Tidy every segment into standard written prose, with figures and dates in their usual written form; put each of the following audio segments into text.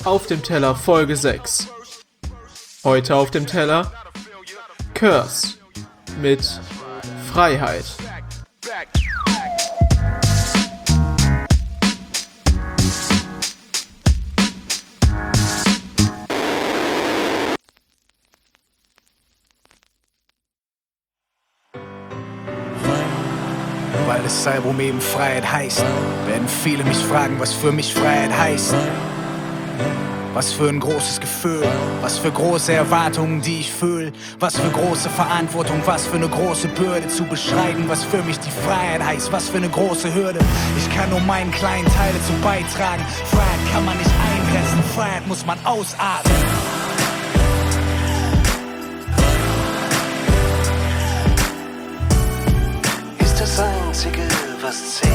Auf dem Teller Folge 6. Heute auf dem Teller Curse mit Freiheit. Weil das Album eben Freiheit heißt, werden viele mich fragen, was für mich Freiheit heißt. Was für ein großes Gefühl, was für große Erwartungen, die ich fühle. Was für große Verantwortung, was für eine große Bürde zu beschreiben, was für mich die Freiheit heißt, was für eine große Hürde. Ich kann nur meinen kleinen Teil dazu beitragen. Freiheit kann man nicht eingrenzen, Freiheit muss man ausatmen. Ist das Einzige, was zählt.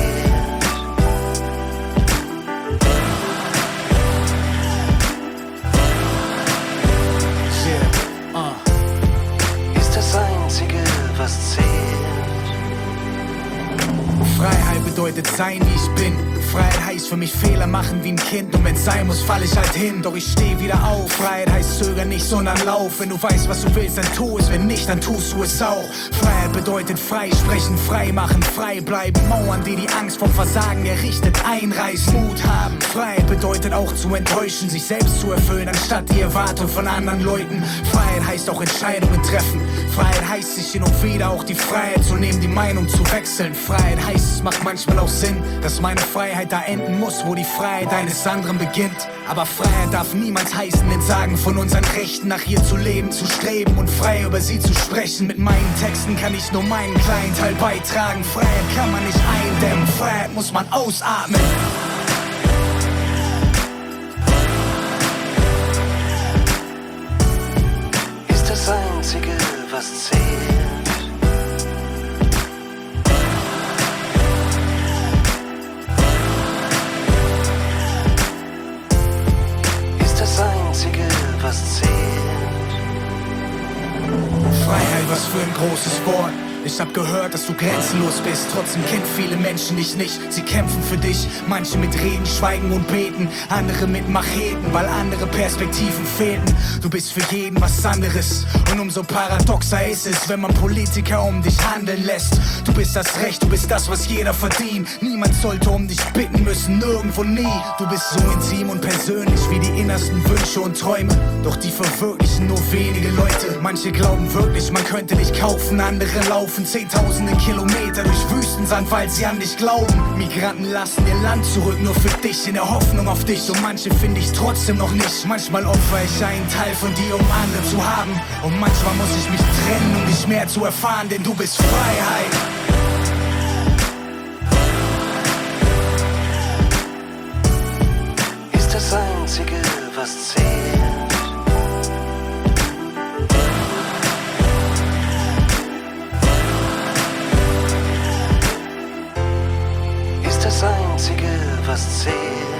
Ist das Einzige, was zählt. Freiheit bedeutet sein, wie ich bin. Freiheit heißt für mich Fehler machen wie ein Kind. Und wenn's sein muss, fall ich halt hin, doch ich steh wieder auf. Freiheit heißt zögern nicht, sondern lauf. Wenn du weißt, was du willst, dann tu es. Wenn nicht, dann tust du es auch. Freiheit bedeutet frei sprechen, frei machen, frei bleiben. Mauern, die Angst vom Versagen errichtet, einreißen, Mut haben. Freiheit bedeutet auch zu enttäuschen, sich selbst zu erfüllen, anstatt die Erwartung von anderen Leuten. Freiheit heißt auch Entscheidungen treffen. Freiheit heißt sich hin und wieder auch die Freiheit zu nehmen, die Meinung zu wechseln. Freiheit heißt, es macht manchmal auch Sinn, dass meine Freiheit da enden muss, wo die Freiheit eines anderen beginnt. Aber Freiheit darf niemals heißen, den Sagen von unseren Rechten nach ihr zu leben, zu streben und frei über sie zu sprechen. Mit meinen Texten kann ich nur meinen kleinen Teil beitragen. Freiheit kann man nicht eindämmen, Freiheit muss man ausatmen. Ist das Einzige, was zählt. Was zählt. Freiheit, was für ein großes Wort. Ich hab gehört, dass du grenzenlos bist. Trotzdem kennen viele Menschen dich nicht. Sie kämpfen für dich. Manche mit Reden, Schweigen und Beten. Andere mit Macheten, weil andere Perspektiven fehlten. Du bist für jeden was anderes. Und umso paradoxer ist es, wenn man Politiker um dich handeln lässt. Du bist das Recht, du bist das, was jeder verdient. Niemand sollte um dich bitten müssen, nirgendwo nie. Du bist so intim und persönlich wie die innersten Wünsche und Träume. Doch die verwirklichen nur wenige Leute. Manche glauben wirklich, man könnte dich kaufen. Andere laufen zehntausende Kilometer durch Wüstensand, weil sie an dich glauben. Migranten lassen ihr Land zurück, nur für dich, in der Hoffnung auf dich. Und manche finde ich trotzdem noch nicht. Manchmal opfer ich einen Teil von dir, um andere zu haben. Und manchmal muss ich mich trennen, um dich mehr zu erfahren, denn du bist Freiheit. Ist das Einzige, was zählt. Das Einzige, was zählt.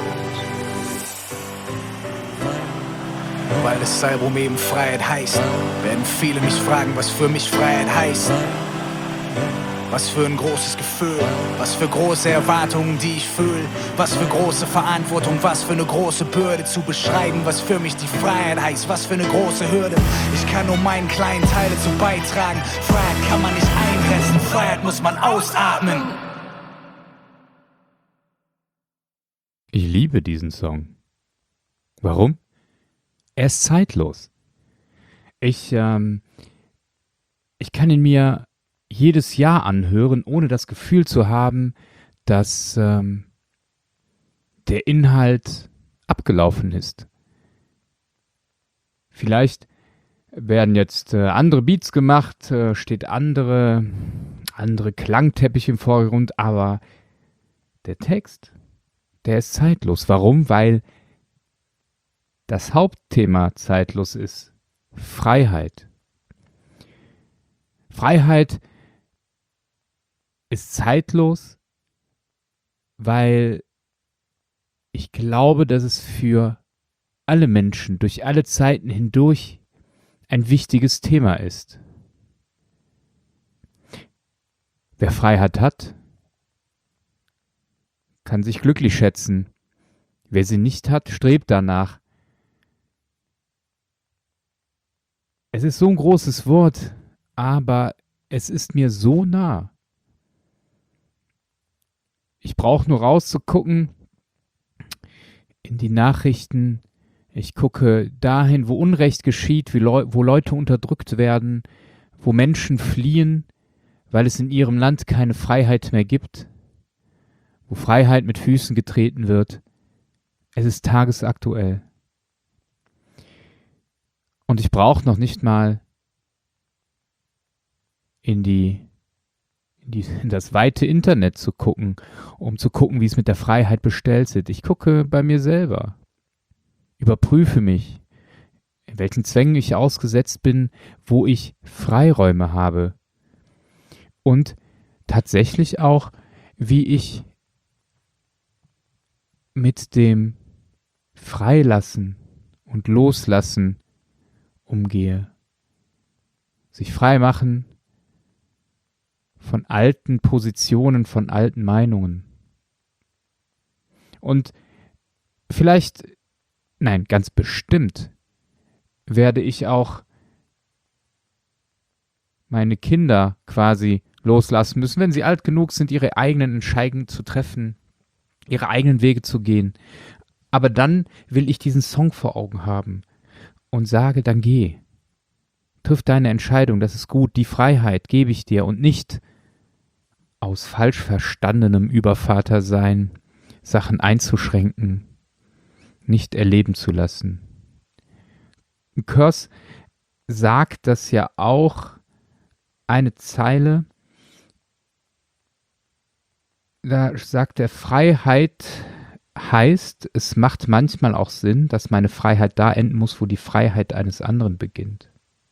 Weil das Album eben Freiheit heißt, werden viele mich fragen, was für mich Freiheit heißt. Was für ein großes Gefühl, was für große Erwartungen, die ich fühle. Was für große Verantwortung, was für eine große Bürde zu beschreiben, was für mich die Freiheit heißt, was für eine große Hürde. Ich kann nur meinen kleinen Teil dazu beitragen. Freiheit kann man nicht eingrenzen, Freiheit muss man ausatmen. Ich liebe diesen Song. Warum? Er ist zeitlos. Ich kann ihn mir jedes Jahr anhören, ohne das Gefühl zu haben, dass der Inhalt abgelaufen ist. Vielleicht werden jetzt andere Beats gemacht, steht andere Klangteppich im Vordergrund, aber der Text, der ist zeitlos. Warum? Weil das Hauptthema zeitlos ist. Freiheit. Freiheit ist zeitlos, weil ich glaube, dass es für alle Menschen durch alle Zeiten hindurch ein wichtiges Thema ist. Wer Freiheit hat, kann sich glücklich schätzen. Wer sie nicht hat, strebt danach, Es ist so ein großes Wort, aber es ist mir so nah. Ich brauche nur rauszugucken in die Nachrichten. Ich gucke dahin, wo Unrecht geschieht, wo Leute unterdrückt werden, wo Menschen fliehen, weil es in ihrem Land keine Freiheit mehr gibt, wo Freiheit mit Füßen getreten wird. Es ist tagesaktuell. Und ich brauche noch nicht mal in das weite Internet zu gucken, um zu gucken, wie es mit der Freiheit bestellt ist. Ich gucke bei mir selber, überprüfe mich, in welchen Zwängen ich ausgesetzt bin, wo ich Freiräume habe und tatsächlich auch, wie ich mit dem Freilassen und Loslassen umgehe. Sich frei machen von alten Positionen, von alten Meinungen. Und vielleicht, nein, ganz bestimmt werde ich auch meine Kinder quasi loslassen müssen, wenn sie alt genug sind, ihre eigenen Entscheidungen zu treffen, ihre eigenen Wege zu gehen. Aber dann will ich diesen Song vor Augen haben und sage, dann geh. Triff deine Entscheidung, das ist gut, die Freiheit gebe ich dir und nicht aus falsch verstandenem Übervatersein Sachen einzuschränken, nicht erleben zu lassen. Curse sagt das ja auch, eine Zeile, da sagt er, Freiheit heißt, es macht manchmal auch Sinn, dass meine Freiheit da enden muss, wo die Freiheit eines anderen beginnt.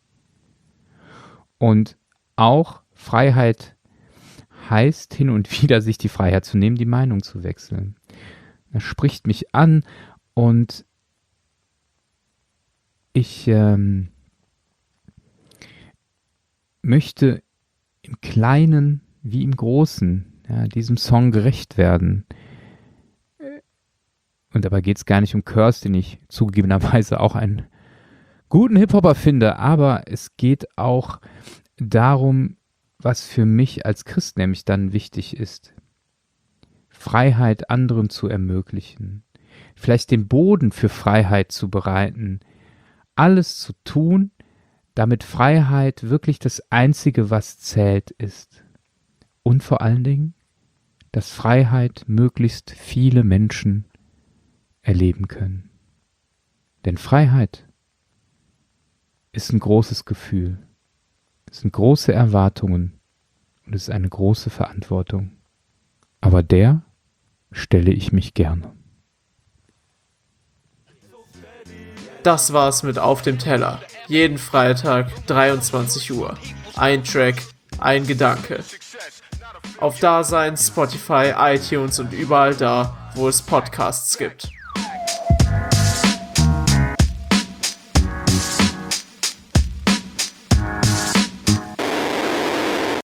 Und auch Freiheit heißt, hin und wieder sich die Freiheit zu nehmen, die Meinung zu wechseln. Das spricht mich an und ich möchte im Kleinen wie im Großen diesem Song gerecht werden. Und dabei geht es gar nicht um Curse, den ich zugegebenerweise auch einen guten Hip-Hopper finde, aber es geht auch darum, was für mich als Christ nämlich dann wichtig ist. Freiheit anderen zu ermöglichen, vielleicht den Boden für Freiheit zu bereiten, alles zu tun, damit Freiheit wirklich das Einzige, was zählt, ist. Und vor allen Dingen, dass Freiheit möglichst viele Menschen erleben können. Denn Freiheit ist ein großes Gefühl, es sind große Erwartungen und es ist eine große Verantwortung. Aber der stelle ich mich gerne. Das war's mit Auf dem Teller. Jeden Freitag, 23 Uhr. Ein Track, ein Gedanke. Auf Dasein, Spotify, iTunes und überall da, wo es Podcasts gibt.